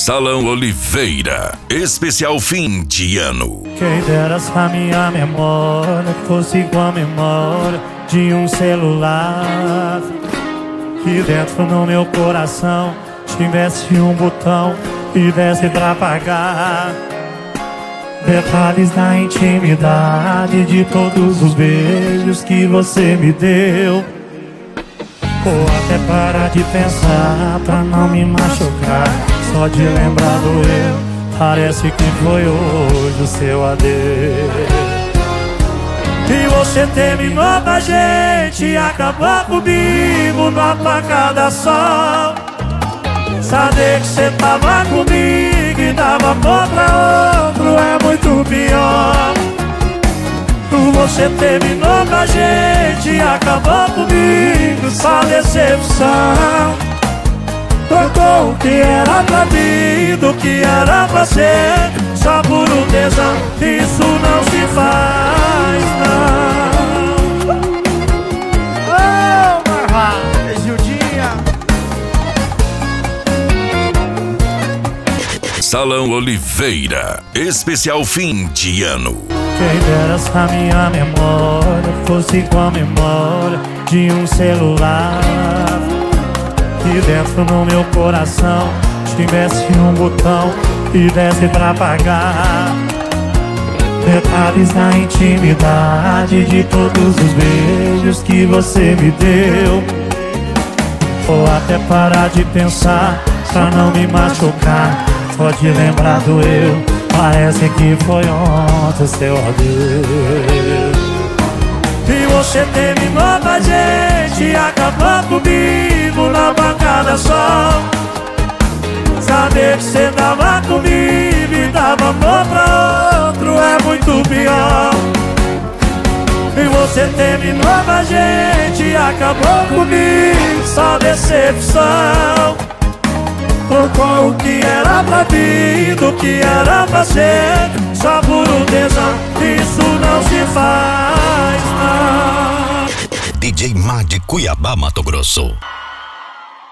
Salão Oliveira, especial fim de ano. Quem dera se a minha memória fosse igual a memória de um celular, que dentro no meu coração tivesse um botão e desse pra apagar detalhes da intimidade de todos os beijos que você me deu. Ou até parar de pensar pra não me machucar, só de lembrar doeu, parece que foi hoje o seu adeus. E você terminou com a gente e acabou comigo numa facada só. Saber que você tava comigo e dava amor pra outro é muito pior. Você terminou com a gente e acabou comigo, só decepção. Trocou o que era pra mim do que era pra ser, só por um tesão, isso não se faz, não. Oh, Marvaz, Gildinha. Salão Oliveira, especial fim de ano. Quem dera se a minha memória fosse igual a memória de um celular, que dentro no meu coração tivesse um botão e desse pra apagar detalhes da intimidade de todos os beijos que você me deu. Ou até parar de pensar pra não me machucar, só de lembrar doeu, parece que foi ontem seu adeus. E você terminou com a gente e acabou comigo na bancada só. Saber que você tava comigo e dava amor pra outro é muito pior. E você terminou com a gente e acabou comigo, só decepção. Trocou o que era pra mim do que era pra ser, só por um tesão, isso não se faz, não. DJ Má de Cuiabá, Mato Grosso.